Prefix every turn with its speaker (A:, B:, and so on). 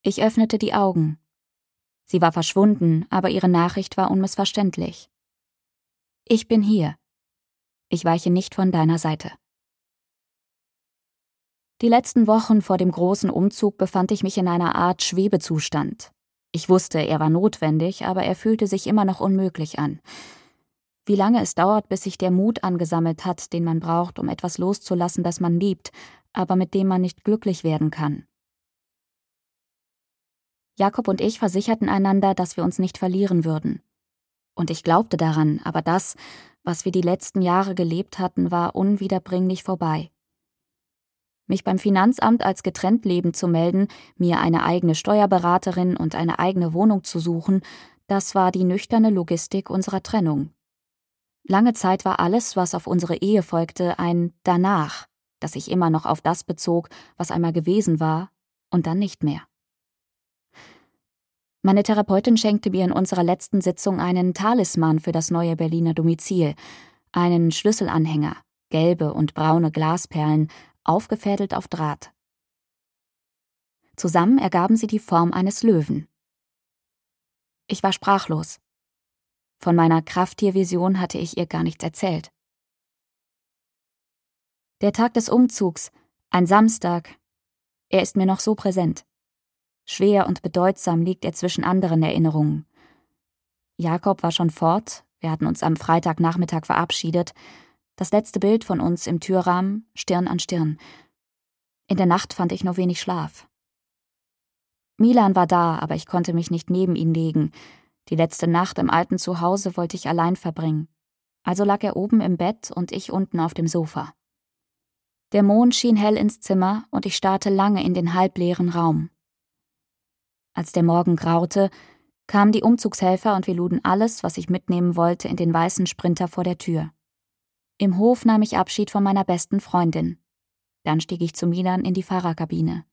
A: Ich öffnete die Augen. Sie war verschwunden, aber ihre Nachricht war unmissverständlich. Ich bin hier. Ich weiche nicht von deiner Seite. Die letzten Wochen vor dem großen Umzug befand ich mich in einer Art Schwebezustand. Ich wusste, er war notwendig, aber er fühlte sich immer noch unmöglich an. Wie lange es dauert, bis sich der Mut angesammelt hat, den man braucht, um etwas loszulassen, das man liebt, aber mit dem man nicht glücklich werden kann. Jakob und ich versicherten einander, dass wir uns nicht verlieren würden. Und ich glaubte daran, aber das, was wir die letzten Jahre gelebt hatten, war unwiederbringlich vorbei. Mich beim Finanzamt als getrennt lebend zu melden, mir eine eigene Steuerberaterin und eine eigene Wohnung zu suchen, das war die nüchterne Logistik unserer Trennung. Lange Zeit war alles, was auf unsere Ehe folgte, ein Danach, das sich immer noch auf das bezog, was einmal gewesen war, und dann nicht mehr. Meine Therapeutin schenkte mir in unserer letzten Sitzung einen Talisman für das neue Berliner Domizil, einen Schlüsselanhänger, gelbe und braune Glasperlen, aufgefädelt auf Draht. Zusammen ergaben sie die Form eines Löwen. Ich war sprachlos. Von meiner Krafttiervision hatte ich ihr gar nichts erzählt. Der Tag des Umzugs, ein Samstag, er ist mir noch so präsent. Schwer und bedeutsam liegt er zwischen anderen Erinnerungen. Jakob war schon fort, wir hatten uns am Freitagnachmittag verabschiedet. Das letzte Bild von uns im Türrahmen, Stirn an Stirn. In der Nacht fand ich nur wenig Schlaf. Milan war da, aber ich konnte mich nicht neben ihn legen. Die letzte Nacht im alten Zuhause wollte ich allein verbringen. Also lag er oben im Bett und ich unten auf dem Sofa. Der Mond schien hell ins Zimmer und ich starrte lange in den halbleeren Raum. Als der Morgen graute, kamen die Umzugshelfer und wir luden alles, was ich mitnehmen wollte, in den weißen Sprinter vor der Tür. Im Hof nahm ich Abschied von meiner besten Freundin. Dann stieg ich zu Milan in die Fahrerkabine.